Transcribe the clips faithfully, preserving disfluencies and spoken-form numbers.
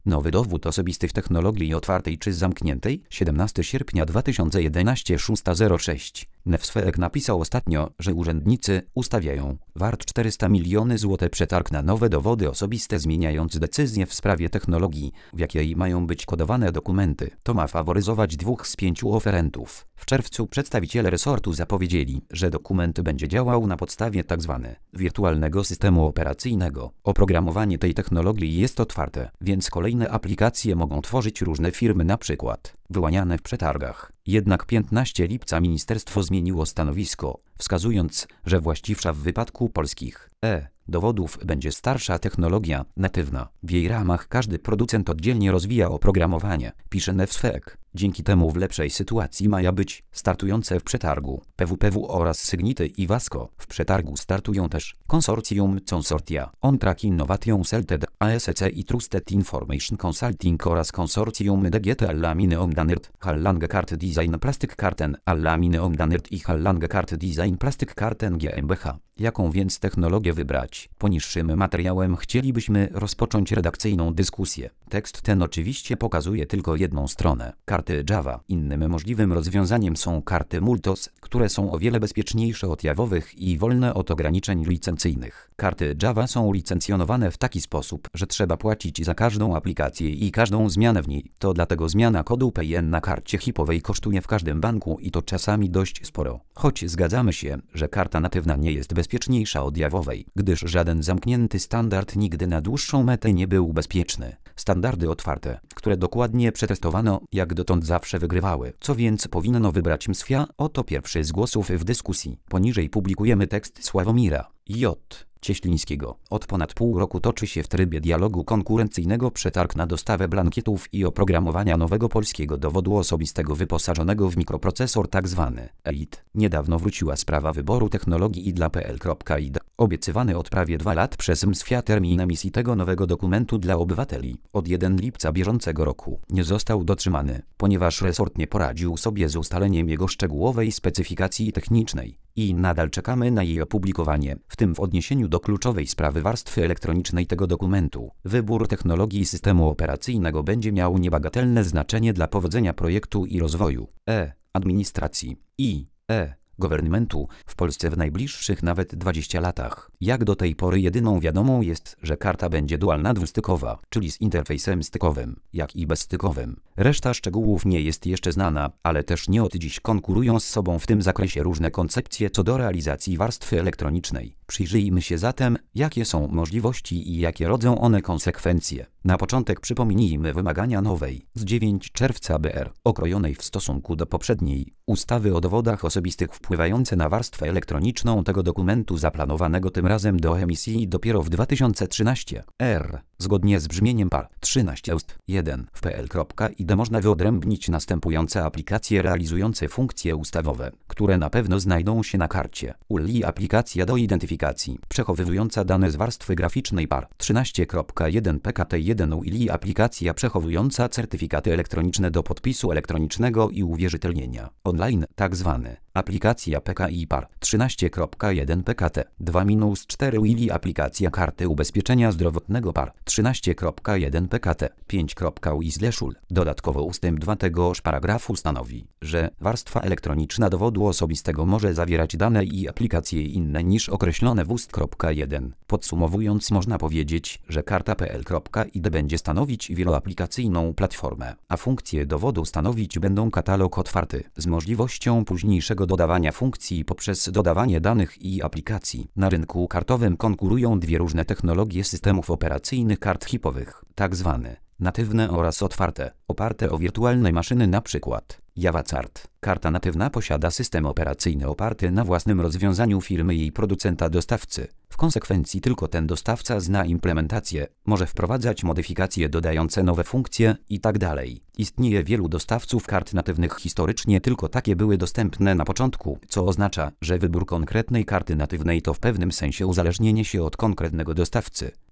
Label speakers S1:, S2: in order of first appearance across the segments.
S1: Nowy dowód osobisty w technologii otwartej czy zamkniętej? siedemnastego sierpnia dwa tysiące jedenastego, szósta zero sześć. Newsweek napisał ostatnio, że urzędnicy ustawiają wart czterysta milionów złotych przetarg na nowe dowody osobiste, zmieniając decyzję w sprawie technologii, w jakiej mają być kodowane dokumenty. To ma faworyzować dwóch z pięciu oferentów. W czerwcu przedstawiciele resortu zapowiedzieli, że dokument będzie działał na podstawie tzw. wirtualnego systemu operacyjnego. Oprogramowanie tej technologii jest otwarte, więc kolejne aplikacje mogą tworzyć różne firmy, na przykład wyłaniane w przetargach. Jednak piętnastego lipca ministerstwo zmieniło stanowisko, wskazując, że właściwsza w wypadku polskich e dowodów będzie starsza technologia natywna. W jej ramach każdy producent oddzielnie rozwija oprogramowanie, pisze Newsweek. Dzięki temu w lepszej sytuacji mają być startujące w przetargu P W P W oraz Sygnity i Wasco. W przetargu startują też konsorcjum Consortia, OnTrack Innovations Ltd, A S C i Trusted Information Consulting oraz konsorcjum D G T Allamine Omdanert, Hallange Kart Design Plastic Karten, Allamine Omdanert i Hallange Kart Design Plastic Karten GmbH. Jaką więc technologię wybrać? Poniższym materiałem chcielibyśmy rozpocząć redakcyjną dyskusję. Tekst ten oczywiście pokazuje tylko jedną stronę. Karty Java. Innym możliwym rozwiązaniem są karty Multos, które są o wiele bezpieczniejsze od jawowych i wolne od ograniczeń licencyjnych. Karty Java są licencjonowane w taki sposób, że trzeba płacić za każdą aplikację i każdą zmianę w niej. To dlatego zmiana kodu P I N na karcie chipowej kosztuje w każdym banku i to czasami dość sporo. Choć zgadzamy się, że karta natywna nie jest bezpieczniejsza od jawowej, gdyż żaden zamknięty standard nigdy na dłuższą metę nie był bezpieczny. Standardy otwarte, które dokładnie przetestowano, jak dotąd zawsze wygrywały. Co więc powinno wybrać M S F I A? Oto pierwszy z głosów w dyskusji. Poniżej publikujemy tekst Sławomira J. Cieślińskiego. Od ponad pół roku toczy się w trybie dialogu konkurencyjnego przetarg na dostawę blankietów i oprogramowania nowego polskiego dowodu osobistego wyposażonego w mikroprocesor tzw. E I T. Niedawno wróciła sprawa wyboru technologii I D L A kropka P L kropka I D. Obiecywany od prawie dwa lat przez M S F I A termin emisji tego nowego dokumentu dla obywateli od pierwszego lipca bieżącego roku nie został dotrzymany, ponieważ resort nie poradził sobie z ustaleniem jego szczegółowej specyfikacji technicznej i nadal czekamy na jej opublikowanie, w tym w odniesieniu do kluczowej sprawy warstwy elektronicznej tego dokumentu. Wybór technologii systemu operacyjnego będzie miał niebagatelne znaczenie dla powodzenia projektu i rozwoju e administracji i e governmentu w Polsce w najbliższych nawet dwudziestu latach. Jak do tej pory jedyną wiadomą jest, że karta będzie dualna dwustykowa, czyli z interfejsem stykowym, jak i bezstykowym. Reszta szczegółów nie jest jeszcze znana, ale też nie od dziś konkurują z sobą w tym zakresie różne koncepcje co do realizacji warstwy elektronicznej. Przyjrzyjmy się zatem, jakie są możliwości i jakie rodzą one konsekwencje. Na początek przypomnijmy wymagania nowej z dziewiątego czerwca B R, okrojonej w stosunku do poprzedniej ustawy o dowodach osobistych wpływające na warstwę elektroniczną tego dokumentu zaplanowanego tym razem do emisji dopiero w dwa tysiące trzynastym R. Zgodnie z brzmieniem P A R trzynaście ust. jeden w P L kropka I D można wyodrębnić następujące aplikacje realizujące funkcje ustawowe, które na pewno znajdą się na karcie. U L I aplikacja do identyfikacji, przechowywująca dane z warstwy graficznej P A R trzynaście kropka jeden P K T jeden U L I aplikacja przechowująca certyfikaty elektroniczne do podpisu elektronicznego i uwierzytelnienia online, tak zwany. Aplikacja P K I P A R trzynaście kropka jeden P K T dwa cztery U L I aplikacja karty ubezpieczenia zdrowotnego P A R trzynaście kropka jeden P K T pięć U I slash U L. Dodatkowo ustęp dwa tegoż paragrafu stanowi, że warstwa elektroniczna dowodu osobistego może zawierać dane i aplikacje inne niż określone w ust. jeden. Podsumowując, można powiedzieć, że karta P L kropka I D będzie stanowić wieloaplikacyjną platformę, a funkcje dowodu stanowić będą katalog otwarty z możliwością późniejszego dodawania funkcji poprzez dodawanie danych i aplikacji. Na rynku kartowym konkurują dwie różne technologie systemów operacyjnych kart chipowych, tak zwane natywne oraz otwarte, oparte o wirtualne maszyny, na przykład JavaCart. Karta natywna posiada system operacyjny oparty na własnym rozwiązaniu firmy i producenta dostawcy. W konsekwencji tylko ten dostawca zna implementację, może wprowadzać modyfikacje dodające nowe funkcje itd. Istnieje wielu dostawców kart natywnych. Historycznie tylko takie były dostępne na początku, co oznacza, że wybór konkretnej karty natywnej to w pewnym sensie uzależnienie się od konkretnego dostawcy.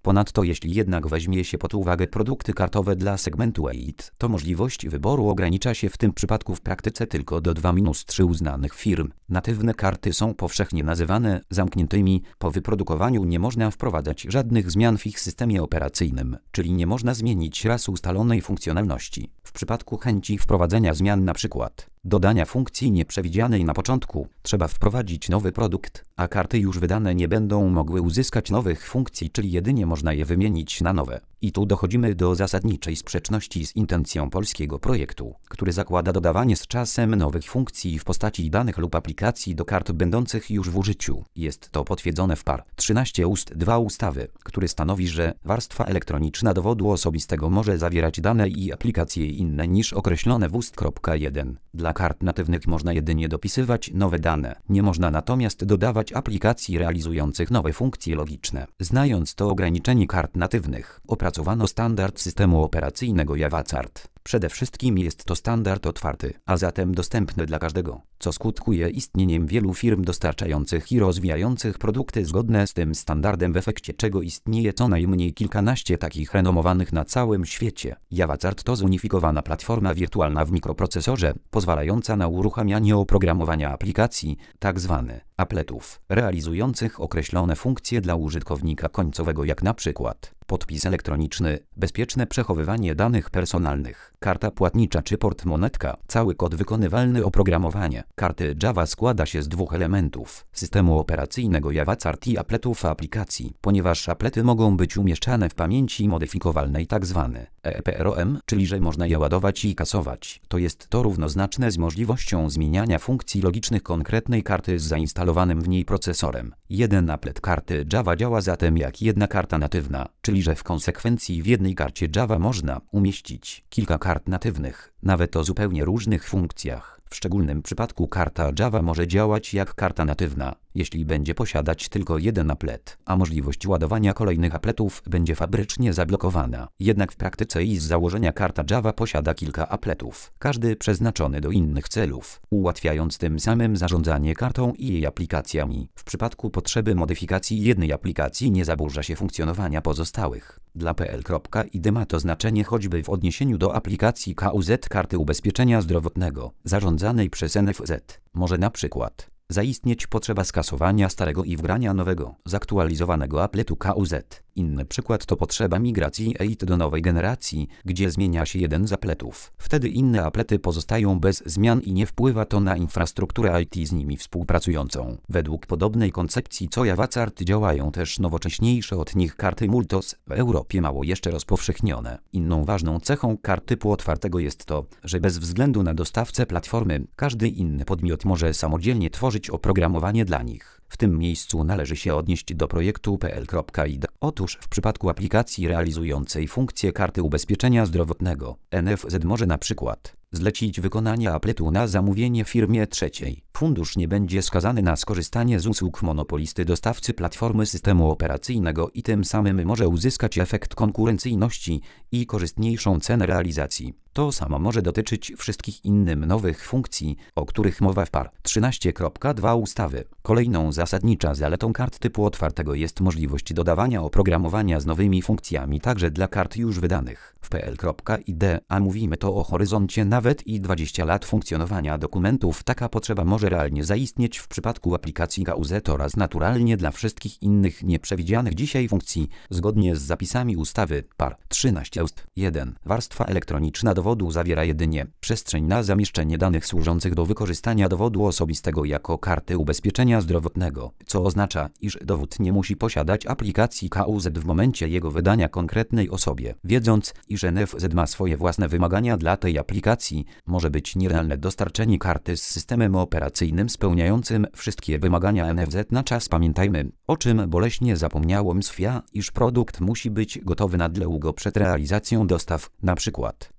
S1: Ponadto jeśli jednak weźmie się pod uwagę produkty kartowe dla segmentu elite, to możliwość wyboru ogranicza się w tym przypadku w praktyce tylko do dwa trzy uznanych firm. Natywne karty są powszechnie nazywane zamkniętymi. Po wyprodukowaniu nie można wprowadzać żadnych zmian w ich systemie operacyjnym, czyli nie można zmienić raz ustalonej funkcjonalności. W przypadku chęci wprowadzenia zmian, na przykład dodania funkcji nieprzewidzianej na początku, trzeba wprowadzić nowy produkt, a karty już wydane nie będą mogły uzyskać nowych funkcji, czyli jedynie można je wymienić na nowe. I tu dochodzimy do zasadniczej sprzeczności z intencją polskiego projektu, który zakłada dodawanie z czasem nowych funkcji w postaci danych lub aplikacji do kart będących już w użyciu. Jest to potwierdzone w par trzynaście ust dwa ustawy, który stanowi, że warstwa elektroniczna dowodu osobistego może zawierać dane i aplikacje inne niż określone w ust jeden. Dla kart natywnych można jedynie dopisywać nowe dane, nie można natomiast dodawać aplikacji realizujących nowe funkcje logiczne. Znając to ograniczenie kart natywnych, opracowano standard systemu operacyjnego JavaCart. Przede wszystkim jest to standard otwarty, a zatem dostępny dla każdego, co skutkuje istnieniem wielu firm dostarczających i rozwijających produkty zgodne z tym standardem, w efekcie czego istnieje co najmniej kilkanaście takich renomowanych na całym świecie. JavaCart to zunifikowana platforma wirtualna w mikroprocesorze, pozwalająca na uruchamianie oprogramowania aplikacji, tzw. appletów, realizujących określone funkcje dla użytkownika końcowego, jak na przykład podpis elektroniczny, bezpieczne przechowywanie danych personalnych, karta płatnicza czy portmonetka. Cały kod wykonywalny oprogramowania karty Java składa się z dwóch elementów: systemu operacyjnego JavaCart i appletów aplikacji. Ponieważ applety mogą być umieszczane w pamięci modyfikowalnej, tzw. EEPROM, czyli że można je ładować i kasować, to jest to równoznaczne z możliwością zmieniania funkcji logicznych konkretnej karty z zainstalowanym w niej procesorem. Jeden applet karty Java działa zatem jak jedna karta natywna, czyli że w konsekwencji w jednej karcie Java można umieścić kilka kart natywnych, nawet o zupełnie różnych funkcjach. W szczególnym przypadku karta Java może działać jak karta natywna, jeśli będzie posiadać tylko jeden applet, a możliwość ładowania kolejnych appletów będzie fabrycznie zablokowana. Jednak w praktyce i z założenia karta Java posiada kilka appletów, każdy przeznaczony do innych celów, ułatwiając tym samym zarządzanie kartą i jej aplikacjami. W przypadku potrzeby modyfikacji jednej aplikacji nie zaburza się funkcjonowania pozostałych. Dla P L I D ma to znaczenie choćby w odniesieniu do aplikacji K U Z karty ubezpieczenia zdrowotnego, zarządzanej przez N F Z. Może na przykład zaistnieć potrzeba skasowania starego i wgrania nowego, zaktualizowanego appletu K U Z. Inny przykład to potrzeba migracji elite do nowej generacji, gdzie zmienia się jeden z appletów. Wtedy inne applety pozostają bez zmian i nie wpływa to na infrastrukturę I T z nimi współpracującą. Według podobnej koncepcji co JavaCart działają też nowocześniejsze od nich karty Multos, w Europie mało jeszcze rozpowszechnione. Inną ważną cechą kart typu otwartego jest to, że bez względu na dostawcę platformy, każdy inny podmiot może samodzielnie tworzyć oprogramowanie dla nich. W tym miejscu należy się odnieść do projektu P L I D. Otóż w przypadku aplikacji realizującej funkcję karty ubezpieczenia zdrowotnego, N F Z może na przykład zlecić wykonanie appletu na zamówienie firmie trzeciej. Fundusz nie będzie skazany na skorzystanie z usług monopolisty dostawcy platformy systemu operacyjnego i tym samym może uzyskać efekt konkurencyjności i korzystniejszą cenę realizacji. To samo może dotyczyć wszystkich innych nowych funkcji, o których mowa w par trzynaście kropka dwa ustawy. Kolejną zasadnicza zaletą kart typu otwartego jest możliwość dodawania oprogramowania z nowymi funkcjami także dla kart już wydanych w P L I D, a mówimy to o horyzoncie nawet i dwudziestu lat funkcjonowania dokumentów. Taka potrzeba może realnie zaistnieć w przypadku aplikacji K U Z oraz naturalnie dla wszystkich innych nieprzewidzianych dzisiaj funkcji. Zgodnie z zapisami ustawy par trzynaście ust jeden warstwa elektroniczna dowodu zawiera jedynie przestrzeń na zamieszczenie danych służących do wykorzystania dowodu osobistego jako karty ubezpieczenia zdrowotnego, co oznacza, iż dowód nie musi posiadać aplikacji K U Z w momencie jego wydania konkretnej osobie. Wiedząc, iż N F Z ma swoje własne wymagania dla tej aplikacji, może być nierealne dostarczenie karty z systemem operacyjnym spełniającym wszystkie wymagania N F Z na czas. Pamiętajmy, o czym boleśnie zapomniałem Sofia, iż produkt musi być gotowy na długo przed realizacją dostaw, na przykład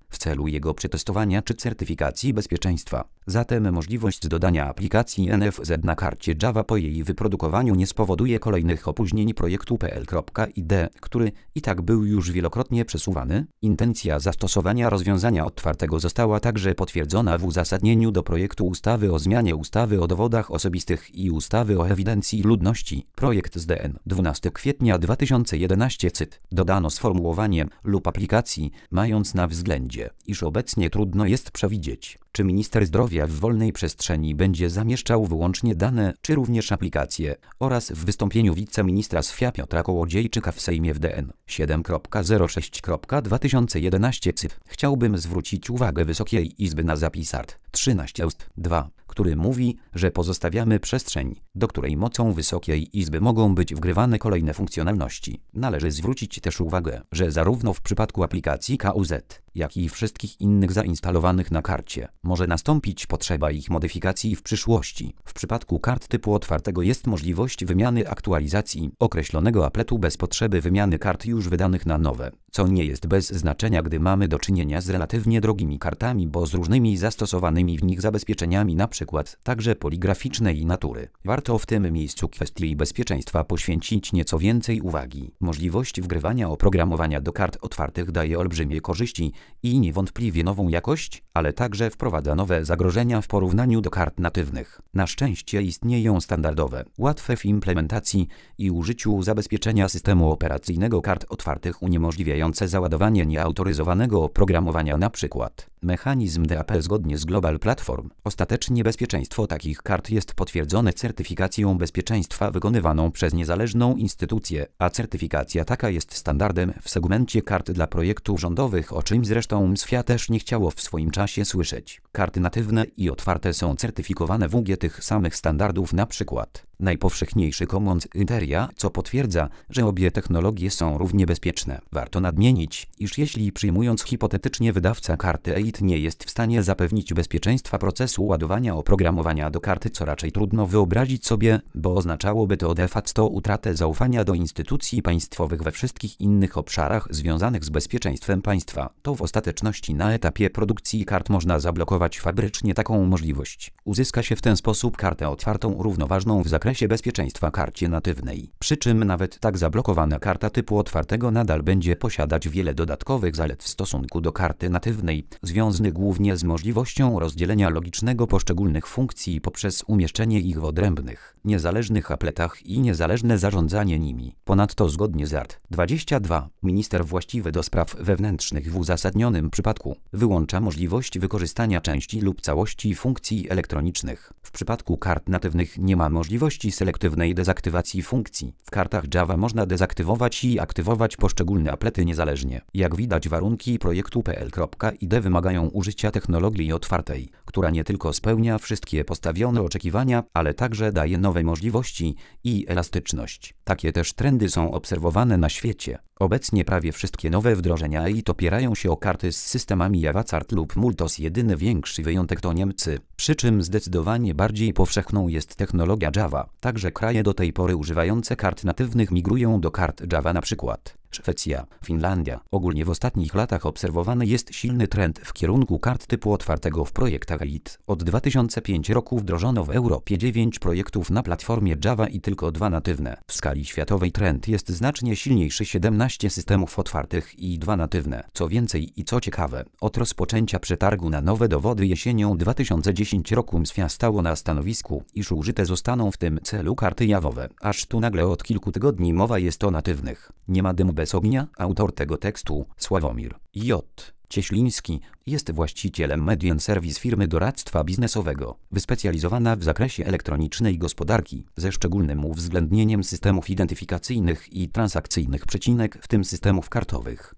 S1: w celu jego przetestowania czy certyfikacji bezpieczeństwa. Zatem możliwość dodania aplikacji N F Z na karcie Java po jej wyprodukowaniu nie spowoduje kolejnych opóźnień projektu P L I D, który i tak był już wielokrotnie przesuwany. Intencja zastosowania rozwiązania otwartego została także potwierdzona w uzasadnieniu do projektu ustawy o zmianie ustawy o dowodach osobistych i ustawy o ewidencji ludności. Projekt z D N dwunastego kwietnia dwa tysiące jedenastego cyt. Dodano sformułowanie lub aplikacji, mając na względzie, iż obecnie trudno jest przewidzieć, czy minister zdrowia w wolnej przestrzeni będzie zamieszczał wyłącznie dane, czy również aplikacje, oraz w wystąpieniu wiceministra S F I A Piotra Kołodziejczyka w Sejmie w D N siedem zero sześć dwa tysiące jedenaście cyt. Chciałbym zwrócić uwagę Wysokiej Izby na zapis art. trzynaście ust. dwa, który mówi, że pozostawiamy przestrzeń, do której mocą Wysokiej Izby mogą być wgrywane kolejne funkcjonalności. Należy zwrócić też uwagę, że zarówno w przypadku aplikacji K U Z, jak i wszystkich innych zainstalowanych na karcie, może nastąpić potrzeba ich modyfikacji w przyszłości. W przypadku kart typu otwartego jest możliwość wymiany aktualizacji określonego apletu bez potrzeby wymiany kart już wydanych na nowe, co nie jest bez znaczenia, gdy mamy do czynienia z relatywnie drogimi kartami, bo z różnymi zastosowanymi w nich zabezpieczeniami, np. także poligraficznej natury. Warto w tym miejscu kwestii bezpieczeństwa poświęcić nieco więcej uwagi. Możliwość wgrywania oprogramowania do kart otwartych daje olbrzymie korzyści i niewątpliwie nową jakość, ale także wprowadza nowe zagrożenia w porównaniu do kart natywnych. Na szczęście istnieją standardowe, łatwe w implementacji i użyciu zabezpieczenia systemu operacyjnego kart otwartych uniemożliwiające załadowanie nieautoryzowanego oprogramowania, np. mechanizm D A P zgodnie z Global Platform. Ostatecznie bezpieczeństwo takich kart jest potwierdzone certyfikacją bezpieczeństwa wykonywaną przez niezależną instytucję, a certyfikacja taka jest standardem w segmencie kart dla projektów rządowych, o czym zresztą S F I A też nie chciało w swoim czasie słyszeć. Karty natywne i otwarte są certyfikowane w U G tych samych standardów, np. najpowszechniejszy Commons Interia, co potwierdza, że obie technologie są równie bezpieczne. Warto nadmienić, iż jeśli przyjmując hipotetycznie wydawca karty E I T nie jest w stanie zapewnić bezpieczeństwa procesu ładowania oprogramowania do karty, co raczej trudno wyobrazić sobie, bo oznaczałoby to de facto utratę zaufania do instytucji państwowych we wszystkich innych obszarach związanych z bezpieczeństwem państwa, to w ostateczności na etapie produkcji kart można zablokować fabrycznie taką możliwość. Uzyska się w ten sposób kartę otwartą równoważną w zakresie bezpieczeństwa karcie natywnej. Przy czym nawet tak zablokowana karta typu otwartego nadal będzie posiadać wiele dodatkowych zalet w stosunku do karty natywnej, związanych głównie z możliwością rozdzielenia logicznego poszczególnych funkcji poprzez umieszczenie ich w odrębnych, niezależnych apletach i niezależne zarządzanie nimi. Ponadto zgodnie z art. dwadzieścia dwa minister właściwy do spraw wewnętrznych w uzasadnionym przypadku wyłącza możliwość wykorzystania części lub całości funkcji elektronicznych. W przypadku kart natywnych nie ma możliwości selektywnej dezaktywacji funkcji. W kartach Java można dezaktywować i aktywować poszczególne aplety niezależnie. Jak widać, warunki projektu P L I D wymagają użycia technologii otwartej, która nie tylko spełnia wszystkie postawione oczekiwania, ale także daje nowe możliwości i elastyczność. Takie też trendy są obserwowane na świecie. Obecnie prawie wszystkie nowe wdrożenia E I T opierają się o karty z systemami Java Cart lub Multos. Jedyny większy wyjątek to Niemcy, przy czym zdecydowanie bardziej powszechną jest technologia Java. Także kraje do tej pory używające kart natywnych migrują do kart Java, np. Szwecja, Finlandia. Ogólnie w ostatnich latach obserwowany jest silny trend w kierunku kart typu otwartego w projektach E I T. Od dwa tysiące piątego roku wdrożono w Europie dziewięć projektów na platformie Java i tylko dwa natywne. W skali światowej trend jest znacznie silniejszy: siedemnaście systemów otwartych i dwa natywne. Co więcej i co ciekawe, od rozpoczęcia przetargu na nowe dowody jesienią dwa tysiące dziesiątego roku S F I A stało na stanowisku, iż użyte zostaną w tym celu karty jawowe. Aż tu nagle od kilku tygodni mowa jest o natywnych. Nie ma dymu bez ognia. Autor tego tekstu, Sławomir J. Cieśliński, jest właścicielem Median Service, firmy doradztwa biznesowego, wyspecjalizowana w zakresie elektronicznej gospodarki, ze szczególnym uwzględnieniem systemów identyfikacyjnych i transakcyjnych, przecinek, w tym systemów kartowych.